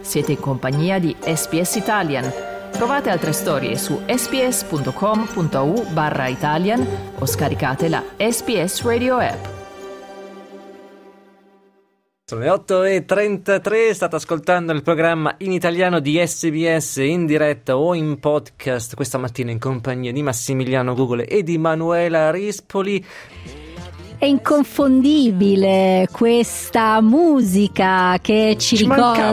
Siete in compagnia di SBS Italian. Trovate altre storie su sbs.com.au/Italian o scaricate la SBS Radio app. Sono le 8:33, state ascoltando il programma in italiano di SBS in diretta o in podcast questa mattina in compagnia di Massimiliano Gugole e di Manuela Rispoli. È inconfondibile questa musica che ci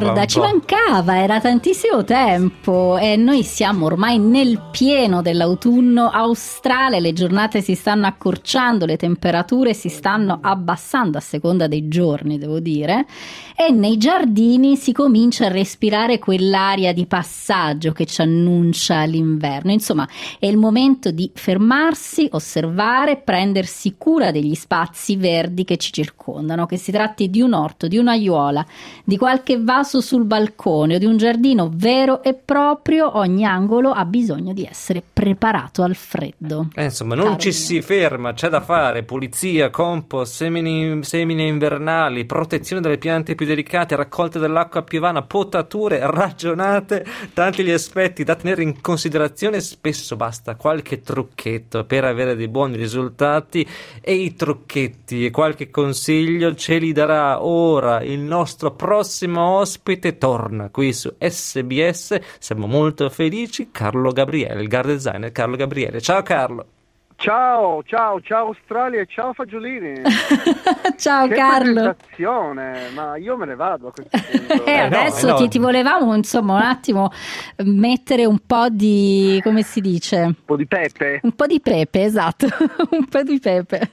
mancava, era tantissimo tempo e noi siamo ormai nel pieno dell'autunno australe, le giornate si stanno accorciando, le temperature si stanno abbassando a seconda dei giorni, devo dire, e nei giardini si comincia a respirare quell'aria di passaggio che ci annuncia l'inverno. Insomma, è il momento di fermarsi, osservare, prendersi cura degli spazi verdi che ci circondano, che si tratti di un orto, di un'aiuola, di qualche vaso sul balcone o di un giardino vero e proprio. Ogni angolo ha bisogno di essere preparato al freddo. Insomma, non ci si ferma, c'è da fare: pulizia, compost, semine invernali, protezione delle piante più delicate, raccolta dell'acqua piovana, potature ragionate, tanti gli aspetti da tenere in considerazione. Spesso basta qualche trucchetto per avere dei buoni risultati, e i trucchetti e qualche consiglio ce li darà ora il nostro prossimo ospite. Torna qui su SBS, siamo molto felici, Carlo Gabriele, il garden designer Carlo Gabriele. Ciao Carlo. Ciao Australia e ciao Fagiolini. Ciao che Carlo. presentazione, ma io me ne vado a questo punto. Adesso ti volevamo insomma un attimo mettere un po' di, come si dice? Un po' di pepe. Un po' di pepe, esatto, un po' di pepe.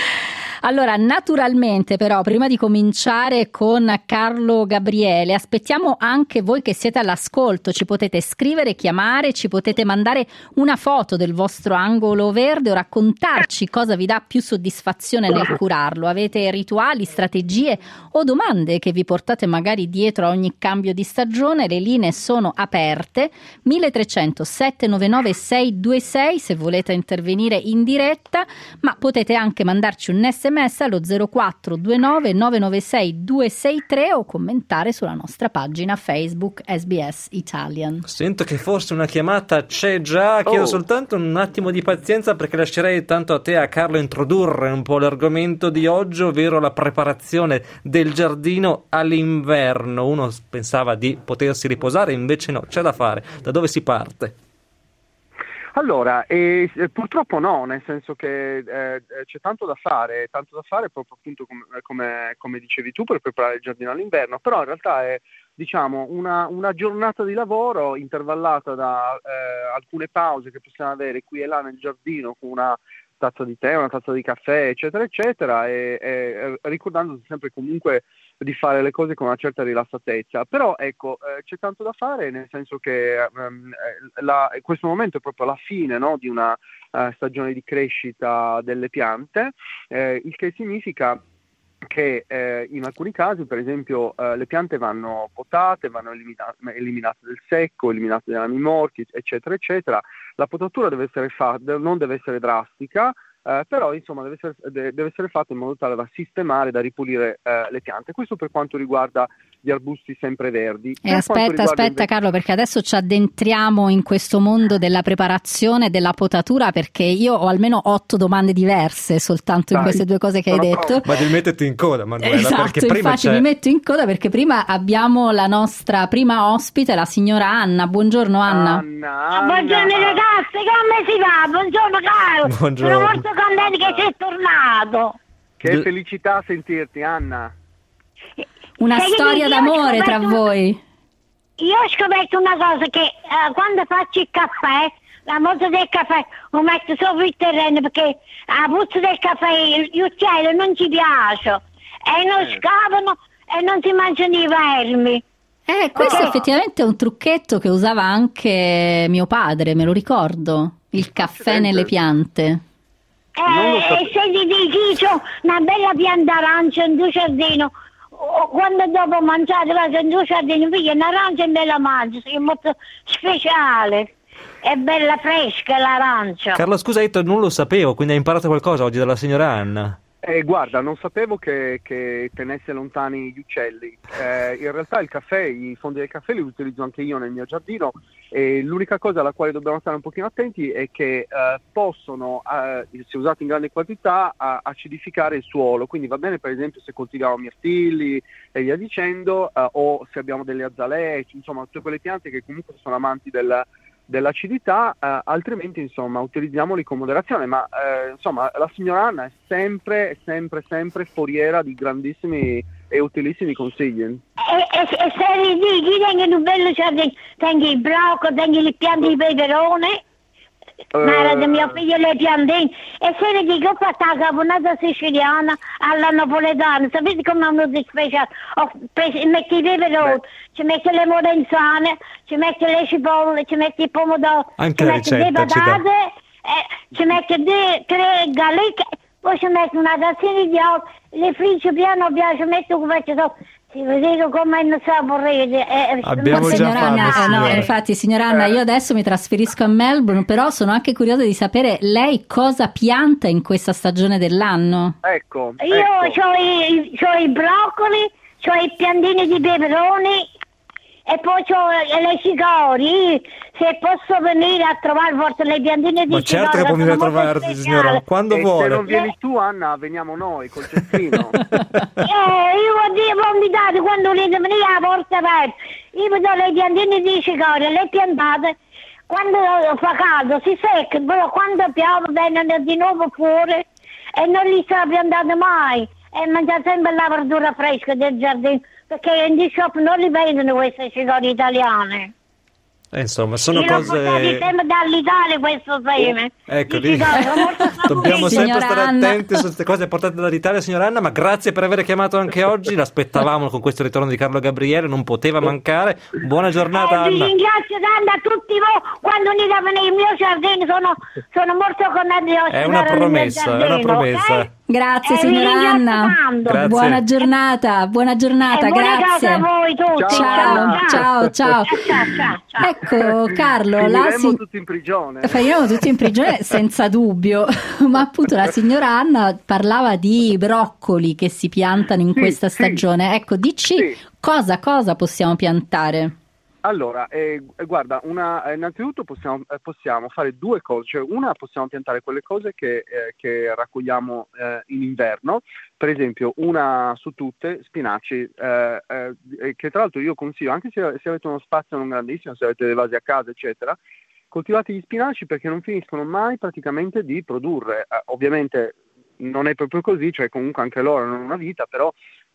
Allora, naturalmente però, prima di cominciare con Carlo Gabriele, aspettiamo anche voi che siete all'ascolto. Ci potete scrivere, chiamare, ci potete mandare una foto del vostro angolo verde o raccontarci cosa vi dà più soddisfazione nel curarlo. Avete rituali, strategie o domande che vi portate magari dietro a ogni cambio di stagione? Le linee sono aperte. 1300 799 626 se volete intervenire in diretta, ma potete anche mandarci un SMS allo 0429 996 263 o commentare sulla nostra pagina Facebook SBS Italian. Sento che forse una chiamata c'è già, chiedo soltanto un attimo di pazienza perché lascerei tanto a te e a Carlo introdurre un po' l'argomento di oggi, ovvero la preparazione del giardino all'inverno. Uno pensava di potersi riposare, invece no, c'è da fare. Da dove si parte? Allora, purtroppo no, nel senso che c'è tanto da fare proprio appunto come dicevi tu, per preparare il giardino all'inverno, però in realtà è, diciamo, una giornata di lavoro intervallata da alcune pause che possiamo avere qui e là nel giardino con una tazza di tè, una tazza di caffè, eccetera, eccetera, e ricordandosi sempre comunque di fare le cose con una certa rilassatezza. Però ecco, c'è tanto da fare, nel senso che questo momento è proprio la fine, no, di una stagione di crescita delle piante, il che significa che in alcuni casi, per esempio, le piante vanno potate, vanno eliminate del secco, eliminate dai rami morti, eccetera, eccetera. La potatura deve essere non deve essere drastica, però insomma deve essere fatta in modo tale da sistemare, da ripulire le piante. Questo per quanto riguarda gli arbusti sempreverdi. E aspetta Carlo, perché adesso ci addentriamo in questo mondo della preparazione, della potatura, perché io ho almeno 8 domande diverse soltanto in queste due cose che hai detto. Ma devi metterti in coda, Manuela. Esatto, infatti mi metto in coda perché prima abbiamo la nostra prima ospite, la signora Anna. Buongiorno Anna. Buongiorno ragazzi, come si va? Buongiorno Carlo. Buongiorno. Sono molto contento che sei tornato. Che felicità sentirti, Anna. Una storia d'amore tra voi. Io ho scoperto una cosa, che quando faccio il caffè, la moto del caffè lo metto sopra il terreno, perché la puzza del caffè, gli uccelli non ci piace e non scavano e non si mangiano i vermi. Questo effettivamente è un trucchetto che usava anche mio padre, me lo ricordo, il caffè nelle piante. E se gli dici una bella pianta arancia in tuo giardino, quando dopo mangiate vado in tuo giardino, piglia un'arancia e me la mangio, è molto speciale, è bella fresca l'arancia. Carlo, scusa, io non lo sapevo, quindi hai imparato qualcosa oggi dalla signora Anna? Guarda, non sapevo che tenesse lontani gli uccelli. In realtà il caffè, i fondi del caffè li utilizzo anche io nel mio giardino, e l'unica cosa alla quale dobbiamo stare un pochino attenti è che possono, se usati in grande quantità, acidificare il suolo. Quindi va bene per esempio se coltiviamo mirtilli e via dicendo, o se abbiamo delle azalee, insomma tutte quelle piante che comunque sono amanti dell'acidità, altrimenti insomma utilizziamoli con moderazione, ma insomma la signora Anna è sempre foriera di grandissimi e utilissimi consigli. E se gli tengono un bello giardino, tengo il brocco, tengo le piante di peperone, ma era di mio figlio le piantine, e se ne dico ho fatto la caponata siciliana alla napoletana, sapete come uno di speciale? Metti i peperoni, ci metti le morenzane, ci metti le cipolle, ci metti il pomodoro, anche ci la metti le ricetta patate, ci metti 3 galette, poi ci metti una tazzina di olio, le friggi piano piano, ci metti un cubettio sopra. Si vede come non saporite. Abbiamo già fatto, no, infatti, signora Anna, io adesso mi trasferisco a Melbourne, però sono anche curiosa di sapere lei cosa pianta in questa stagione dell'anno. Ecco. Io ho i broccoli, ho i piantini di peperoni e poi ho le cicorie. Se posso venire a trovare forse le piantine di cicorie. Ma certo che può venire a trovarsi, signora, quando vuole. Se non vieni tu, Anna, veniamo noi col cestino. Io ho invitato quando volete venire a porta aperta. Io vi do le piantine di cicorie, le piantate. Quando fa caldo si secca, però quando piove vengono di nuovo fuori e non li sta piantando mai. E mangia sempre la verdura fresca del giardino, perché in shop non li vedono queste cicorie italiane. Insomma, sono io cose. Sempre dall'Italia questo seme. Ecco, dobbiamo sempre stare attenti su queste cose portate dall'Italia, signora Anna. Ma grazie per aver chiamato anche oggi. L'aspettavamo con questo ritorno di Carlo Gabriele, non poteva mancare. Buona giornata, Anna. Vi ringrazio tanto a tutti voi. Quando venite a venire il mio giardino, sono molto contento. È una promessa, Okay? Grazie, signora Anna. Grazie. Buona giornata, grazie. A voi tutti. Ciao. Ecco, Carlo, finiremo tutti in prigione. Finiremo tutti in prigione senza dubbio, ma appunto la signora Anna parlava di broccoli che si piantano in questa stagione. Ecco, dici cosa possiamo piantare? Allora, guarda, innanzitutto possiamo fare due cose, cioè una possiamo piantare quelle cose che raccogliamo in inverno, per esempio una su tutte, spinaci, che tra l'altro io consiglio, anche se avete uno spazio non grandissimo, se avete dei vasi a casa, eccetera, coltivate gli spinaci perché non finiscono mai praticamente di produrre, ovviamente non è proprio così, cioè comunque anche loro hanno una vita, però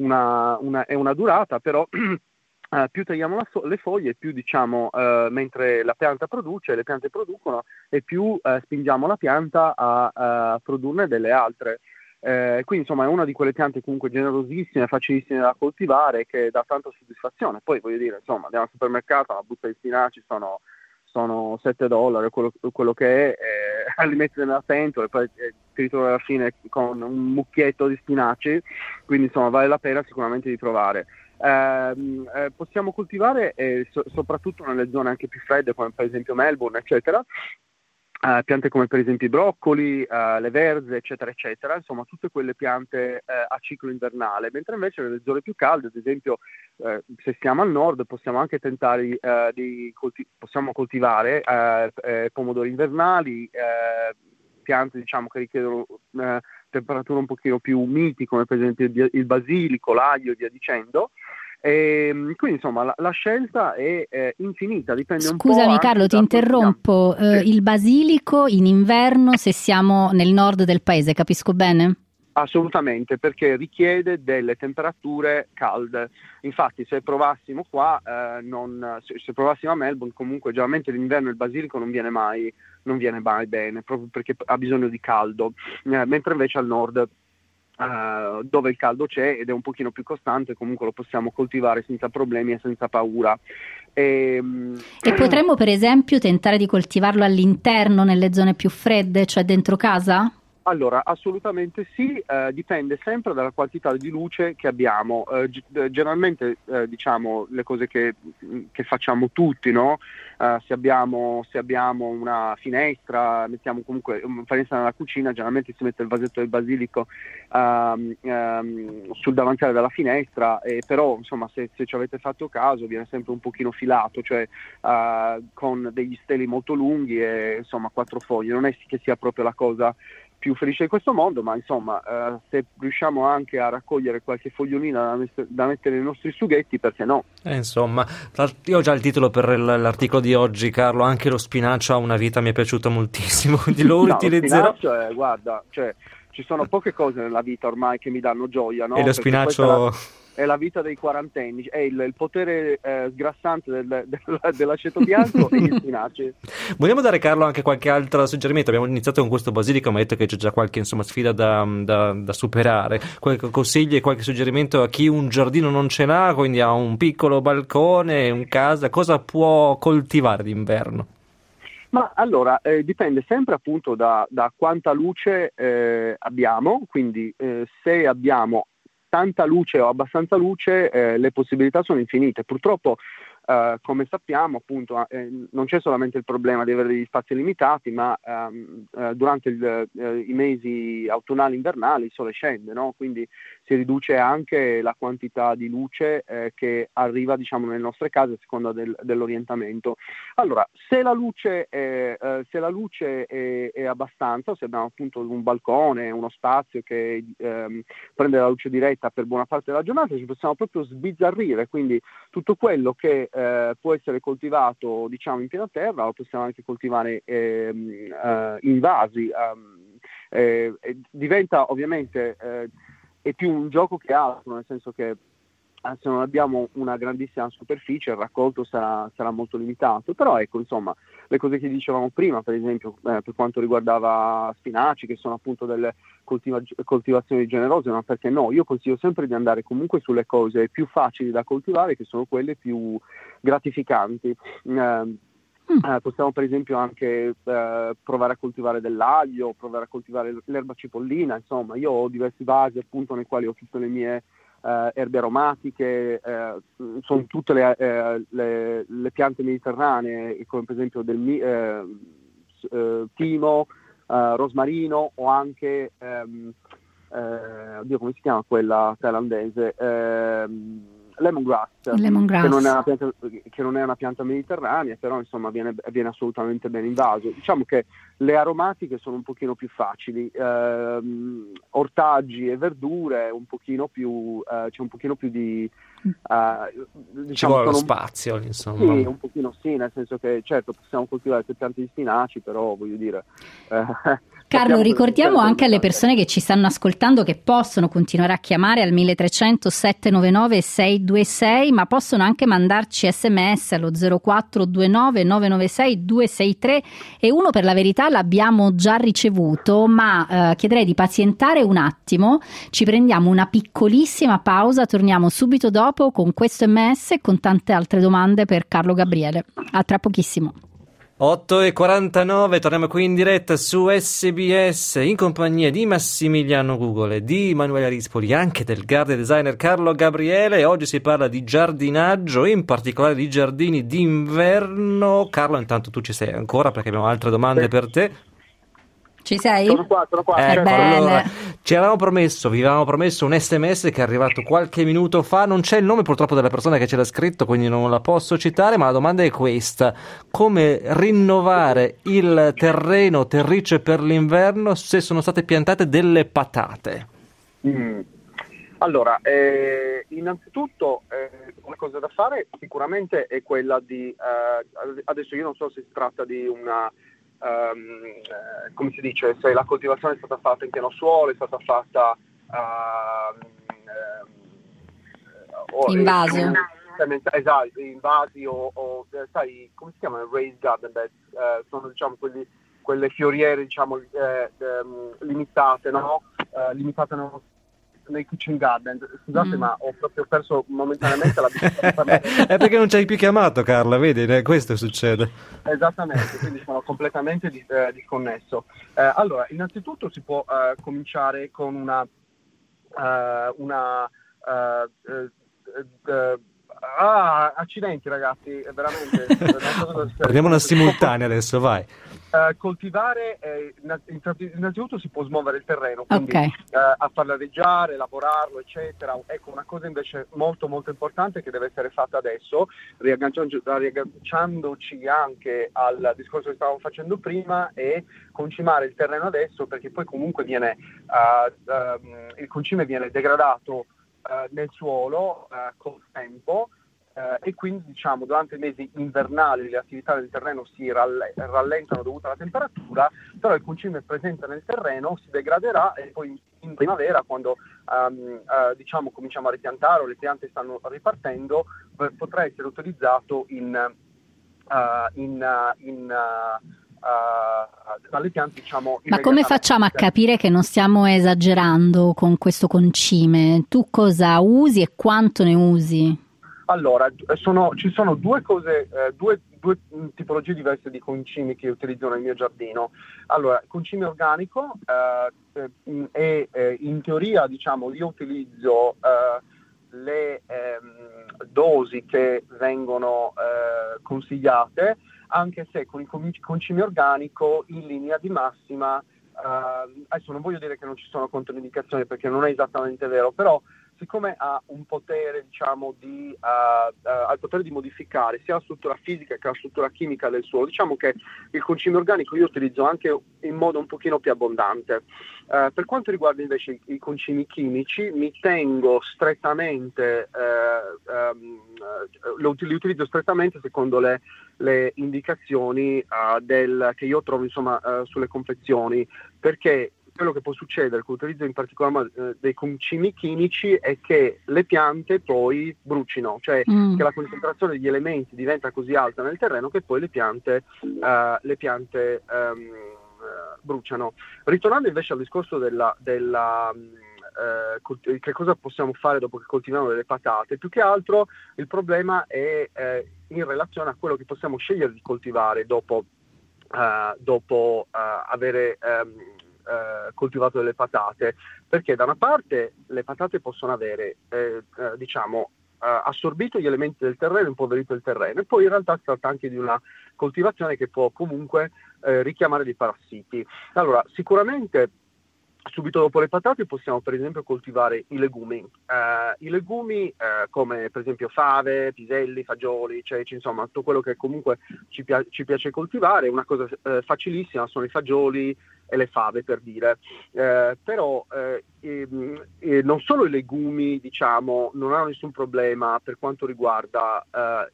è una durata, però... più tagliamo le foglie, più diciamo mentre la pianta produce, le piante producono, e più spingiamo la pianta a produrne delle altre. Quindi insomma è una di quelle piante comunque generosissime, facilissime da coltivare, che dà tanta soddisfazione. Poi voglio dire, insomma, andiamo al supermercato, una busta di spinaci sono $7, quello che è, li metti nella pentola e poi ti ritrovi alla fine con un mucchietto di spinaci, quindi insomma vale la pena sicuramente di provare. Possiamo coltivare soprattutto nelle zone anche più fredde, come per esempio Melbourne, eccetera, piante come per esempio i broccoli, le verze, eccetera, eccetera, insomma tutte quelle piante a ciclo invernale, mentre invece nelle zone più calde, ad esempio se siamo al nord, possiamo anche tentare possiamo coltivare pomodori invernali, piante diciamo che richiedono temperature un pochino più miti, come per esempio il basilico, l'aglio e via dicendo. Quindi insomma la scelta è infinita, dipende un po'. Scusami Carlo, ti interrompo. Il basilico in inverno, se siamo nel nord del paese, capisco bene? Assolutamente, perché richiede delle temperature calde. Infatti se provassimo qua, se provassimo a Melbourne, comunque generalmente l'inverno il basilico non viene mai bene, proprio perché ha bisogno di caldo, mentre invece al nord, dove il caldo c'è ed è un pochino più costante, comunque lo possiamo coltivare senza problemi e senza paura. E potremmo per esempio tentare di coltivarlo all'interno, nelle zone più fredde, cioè dentro casa? Allora, assolutamente sì, dipende sempre dalla quantità di luce che abbiamo. Generalmente, diciamo, le cose che facciamo tutti, no? Se abbiamo una finestra, mettiamo comunque una finestra nella cucina, generalmente si mette il vasetto del basilico sul davanzale della finestra, però insomma se ci avete fatto caso viene sempre un pochino filato, cioè con degli steli molto lunghi e insomma 4 foglie. Non è che sia proprio la cosa più felice di questo mondo, ma insomma se riusciamo anche a raccogliere qualche fogliolina da mettere nei nostri sughetti, perché no? Insomma, io ho già il titolo per l'articolo di oggi, Carlo. Anche lo spinacio ha una vita, mi è piaciuto moltissimo, quindi lo utilizzerò. Lo spinacio guarda, cioè ci sono poche cose nella vita ormai che mi danno gioia, no? E lo spinacio è la vita dei quarantenni, è il potere sgrassante dell'aceto bianco e gli spinaci. Vogliamo dare, Carlo, anche qualche altro suggerimento? Abbiamo iniziato con questo basilico, ma hai detto che c'è già qualche sfida da superare. Qualche consigli e qualche suggerimento a chi un giardino non ce l'ha, quindi ha un piccolo balcone, un casa, cosa può coltivare d'inverno? Ma allora, dipende sempre appunto da quanta luce abbiamo, quindi se abbiamo tanta luce o abbastanza luce, le possibilità sono infinite. Purtroppo, come sappiamo, appunto, non c'è solamente il problema di avere degli spazi limitati, ma durante i mesi autunnali invernali il sole scende, no? Quindi si riduce anche la quantità di luce che arriva, diciamo, nelle nostre case a seconda dell'orientamento. Allora, se la luce è abbastanza, o se abbiamo appunto un balcone, uno spazio che prende la luce diretta per buona parte della giornata, ci possiamo proprio sbizzarrire, quindi tutto quello che può essere coltivato, diciamo, in piena terra lo possiamo anche coltivare in vasi. Diventa ovviamente è più un gioco che altro, nel senso che se non abbiamo una grandissima superficie il raccolto sarà molto limitato, però ecco, insomma, le cose che dicevamo prima, per esempio per quanto riguardava spinaci, che sono appunto delle coltivazioni generose, ma perché no? Io consiglio sempre di andare comunque sulle cose più facili da coltivare, che sono quelle più gratificanti. Possiamo per esempio anche provare a coltivare dell'aglio, provare a coltivare l'erba cipollina, insomma io ho diversi vasi appunto nei quali ho tutte le mie erbe aromatiche, sono tutte le piante mediterranee, come per esempio del timo, rosmarino, o anche oddio, come si chiama quella thailandese, lemongrass. Che non è una pianta mediterranea, però insomma viene assolutamente bene in vaso. Diciamo che le aromatiche sono un pochino più facili, ortaggi e verdure un pochino più c'è un pochino più di diciamo, ci vuole lo spazio, insomma. Sì, un pochino sì, nel senso che certo possiamo coltivare le piante di spinaci, però voglio dire Carlo, ricordiamo anche alle persone che ci stanno ascoltando che possono continuare a chiamare al 1300 799 626, ma possono anche mandarci sms allo 0429 996 263, e uno per la verità l'abbiamo già ricevuto, ma chiederei di pazientare un attimo, ci prendiamo una piccolissima pausa, torniamo subito dopo con questo sms e con tante altre domande per Carlo Gabriele. A tra pochissimo. 8:49, torniamo qui in diretta su SBS in compagnia di Massimiliano Gugole, di Emanuele Rispoli, anche del garden designer Carlo Gabriele. Oggi si parla di giardinaggio, in particolare di giardini d'inverno. Carlo, intanto tu ci sei ancora perché abbiamo altre domande per te. Ci sei? Sono qua. Ecco, allora, vi avevamo promesso un sms che è arrivato qualche minuto fa. Non c'è il nome purtroppo della persona che ce l'ha scritto, quindi non la posso citare, ma la domanda è questa: come rinnovare il terreno terriccio per l'inverno se sono state piantate delle patate? Allora, innanzitutto una cosa da fare sicuramente è quella di adesso io non so se si tratta di una come si dice, se la coltivazione è stata fatta in pieno suolo, è stata fatta in vasi, esatto, in vasi o sai come si chiama, raised garden beds, sono diciamo quelle fioriere diciamo limitate, no? Limitate nei kitchen garden. Scusate, ma ho proprio perso momentaneamente l'abitudine di parlare. È perché non ci hai più chiamato, Carla, vedi? Questo succede. Esattamente, quindi sono completamente disconnesso. Allora, innanzitutto si può cominciare con una accidenti ragazzi, veramente. Prendiamo una simultanea adesso, vai. Coltivare, innanzitutto si può smuovere il terreno, quindi a farlo areggiare, lavorarlo, eccetera. Ecco, una cosa invece molto molto importante che deve essere fatta adesso, riagganciandoci anche al discorso che stavamo facendo prima, è concimare il terreno adesso, perché poi comunque il concime viene degradato nel suolo col tempo, e quindi diciamo durante i mesi invernali le attività del terreno si rallentano dovuto alla temperatura, però il concime presente nel terreno si degraderà e poi in primavera, quando diciamo cominciamo a ripiantare o le piante stanno ripartendo, potrà essere utilizzato dalle piante, diciamo. Ma come facciamo a capire che non stiamo esagerando con questo concime? Tu cosa usi e quanto ne usi? Allora, ci sono due cose, due tipologie diverse di concimi che utilizzo nel mio giardino. Allora, il concime organico in teoria, diciamo, io utilizzo le dosi che vengono consigliate, anche se con il concime organico in linea di massima, adesso non voglio dire che non ci sono controindicazioni perché non è esattamente vero, però siccome ha un potere, diciamo, ha il potere di modificare sia la struttura fisica che la struttura chimica del suolo, diciamo che il concime organico io utilizzo anche in modo un pochino più abbondante. Per quanto riguarda invece i concimi chimici, mi tengo strettamente, li utilizzo strettamente secondo le indicazioni che io trovo, insomma, sulle confezioni, perché quello che può succedere con l'utilizzo in particolare dei concimi chimici è che le piante poi brucino, cioè che la concentrazione degli elementi diventa così alta nel terreno che poi le piante bruciano. Ritornando invece al discorso che cosa possiamo fare dopo che coltiviamo delle patate, più che altro il problema è in relazione a quello che possiamo scegliere di coltivare dopo avere coltivato delle patate, perché da una parte le patate possono avere assorbito gli elementi del terreno, impoverito il terreno, e poi in realtà si tratta anche di una coltivazione che può comunque richiamare dei parassiti. Allora, sicuramente subito dopo le patate possiamo per esempio coltivare i legumi. Come per esempio fave, piselli, fagioli, ceci, insomma tutto quello che comunque ci piace coltivare. Una cosa facilissima sono i fagioli e le fave, per dire. Però non solo i legumi, diciamo, non hanno nessun problema per quanto riguarda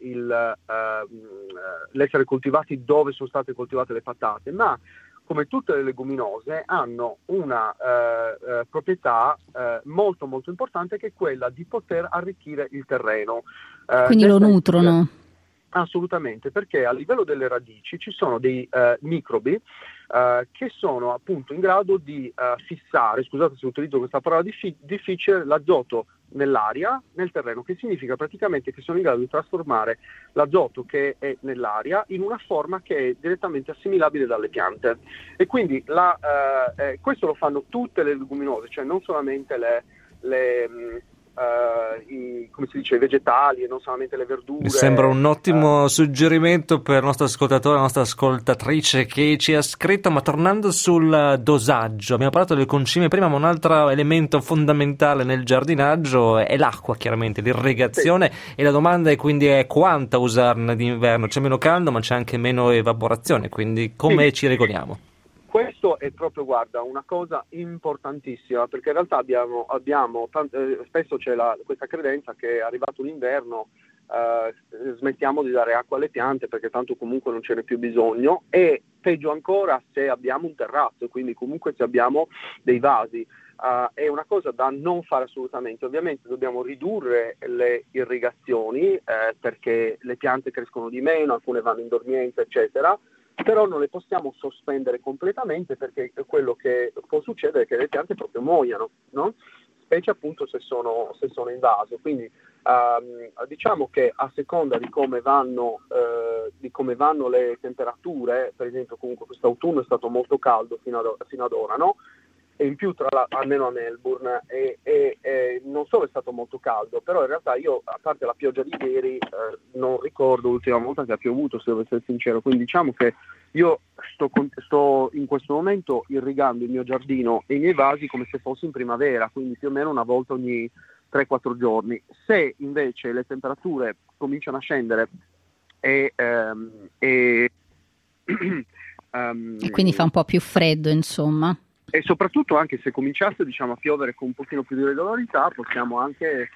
l'essere coltivati dove sono state coltivate le patate, ma come tutte le leguminose hanno una proprietà molto molto importante, che è quella di poter arricchire il terreno. Quindi lo nutrono? Assolutamente, perché a livello delle radici ci sono dei microbi che sono appunto in grado di fissare, scusate se utilizzo questa parola difficile, l'azoto nell'aria, nel terreno, che significa praticamente che sono in grado di trasformare l'azoto che è nell'aria in una forma che è direttamente assimilabile dalle piante. E quindi questo lo fanno tutte le leguminose, cioè non solamente i vegetali e non solamente le verdure. Mi sembra un ottimo suggerimento per il nostro ascoltatore, la nostra ascoltatrice che ci ha scritto. Ma tornando sul dosaggio, abbiamo parlato del concime prima, ma un altro elemento fondamentale nel giardinaggio è l'acqua, chiaramente, l'irrigazione. Sì. E la domanda è quindi quanta usarne d'inverno? C'è meno caldo ma c'è anche meno evaporazione, quindi come ci regoliamo? Questo è proprio, guarda, una cosa importantissima, perché in realtà spesso c'è questa credenza che è arrivato l'inverno, smettiamo di dare acqua alle piante perché tanto comunque non ce n'è più bisogno, e peggio ancora se abbiamo un terrazzo, quindi comunque se abbiamo dei vasi. È una cosa da non fare assolutamente. Ovviamente dobbiamo ridurre le irrigazioni perché le piante crescono di meno, alcune vanno in dormienza, eccetera. Però non le possiamo sospendere completamente, perché quello che può succedere è che le piante proprio muoiano, no? specie appunto se sono invaso. Quindi diciamo che a seconda di come vanno le temperature, per esempio comunque quest'autunno è stato molto caldo fino ad ora, no? E in più almeno a Melbourne e non solo è stato molto caldo, però in realtà io, a parte la pioggia di ieri, non ricordo l'ultima volta che ha piovuto, se devo essere sincero. Quindi diciamo che io sto in questo momento irrigando il mio giardino e i miei vasi come se fossi in primavera, quindi più o meno una volta ogni 3-4 giorni. Se invece le temperature cominciano a scendere e quindi fa un po' più freddo, insomma. E soprattutto anche se cominciasse, diciamo, a piovere con un pochino più di regolarità, possiamo anche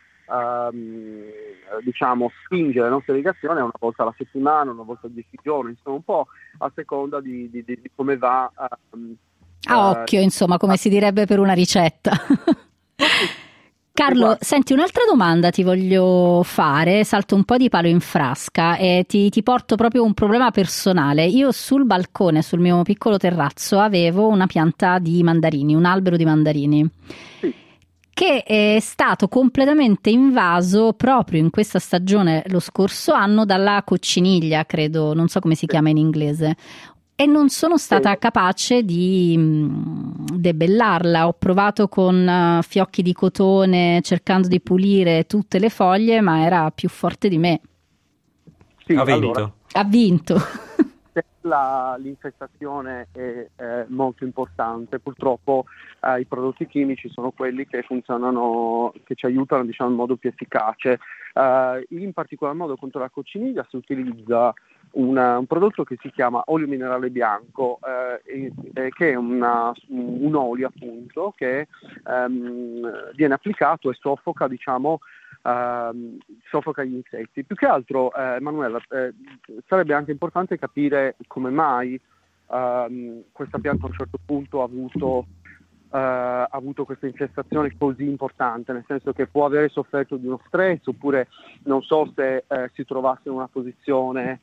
spingere la nostra irrigazione una volta alla settimana, una volta a 10 giorni, insomma un po' a seconda di come va a occhio, insomma, come si direbbe per una ricetta. Carlo, senti, un'altra domanda ti voglio fare, salto un po' di palo in frasca e ti porto proprio un problema personale. Io sul balcone, sul mio piccolo terrazzo, avevo una pianta di mandarini, un albero di mandarini, sì, che è stato completamente invaso proprio in questa stagione, lo scorso anno, dalla cocciniglia, credo, non so come si chiama in inglese. E non sono stata capace di debellarla. Ho provato con fiocchi di cotone, cercando di pulire tutte le foglie, ma era più forte di me. Sì, ha vinto. Allora, ha vinto. L'infestazione è molto importante. Purtroppo i prodotti chimici sono quelli che funzionano, che ci aiutano, diciamo, in modo più efficace. In particolar modo contro la cocciniglia si utilizza un prodotto che si chiama olio minerale bianco, che è un olio appunto che viene applicato e soffoca, diciamo, soffoca gli insetti. Più che altro, Emanuela, sarebbe anche importante capire come mai questa pianta a un certo punto ha avuto questa infestazione così importante, nel senso che può avere sofferto di uno stress, oppure non so se si trovasse in una posizione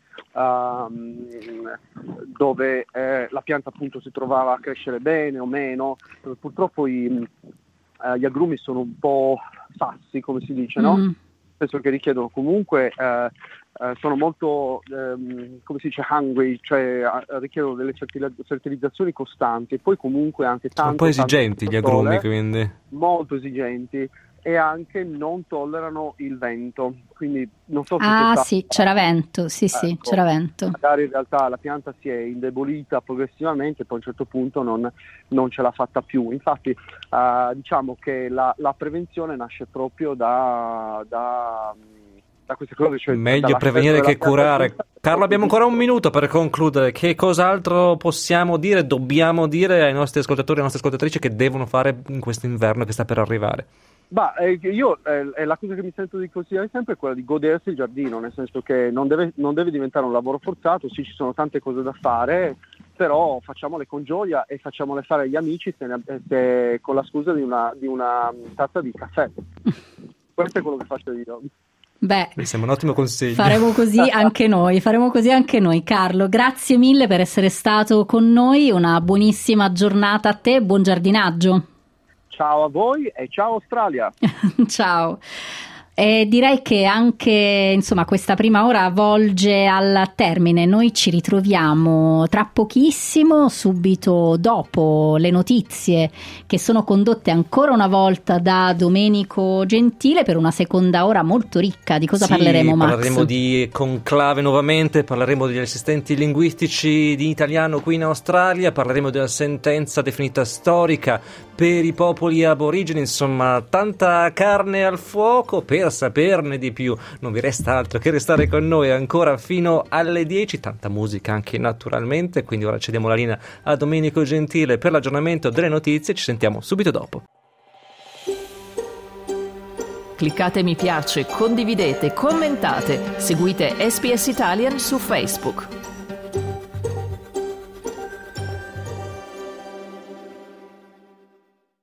dove la pianta appunto si trovava a crescere bene o meno. Purtroppo gli agrumi sono un po' sassi, come si dice, no? Nel senso che richiedono comunque sono molto, come si dice, hungry, cioè richiedono delle fertilizzazioni costanti e poi comunque anche tanto... Un po' esigenti gli agrumi, quindi. Molto esigenti, e anche non tollerano il vento, quindi non so se sì, c'era vento, sì, c'era vento. Magari in realtà la pianta si è indebolita progressivamente e poi a un certo punto non ce l'ha fatta più. Infatti diciamo che la prevenzione nasce proprio da queste cose, cioè meglio prevenire che curare. Carlo, abbiamo ancora un minuto per concludere. Che cos'altro possiamo dire, dobbiamo dire ai nostri ascoltatori e alle nostre ascoltatrici che devono fare in questo inverno che sta per arrivare? Io la cosa che mi sento di consigliare sempre è quella di godersi il giardino, nel senso che non deve diventare un lavoro forzato. Sì, ci sono tante cose da fare, però facciamole con gioia e facciamole fare agli amici se con la scusa di una tazza di caffè. Questo è quello che faccio io. Beh, mi sembra un ottimo consiglio. Faremo così anche noi, Carlo. Grazie mille per essere stato con noi, una buonissima giornata a te, buon giardinaggio. Ciao a voi e ciao Australia. Ciao. E direi che anche, insomma, questa prima ora volge al termine. Noi ci ritroviamo tra pochissimo, subito dopo le notizie che sono condotte ancora una volta da Domenico Gentile per una seconda ora molto ricca. Di cosa parleremo, Max? Parleremo di conclave nuovamente, parleremo degli assistenti linguistici di italiano qui in Australia, parleremo della sentenza definita storica per i popoli aborigeni, insomma tanta carne al fuoco. Per saperne di più non vi resta altro che restare con noi ancora fino alle 10, tanta musica anche naturalmente, quindi ora cediamo la linea a Domenico Gentile per l'aggiornamento delle notizie. Ci sentiamo subito dopo. Cliccate mi piace, condividete, commentate, seguite SBS Italian su Facebook.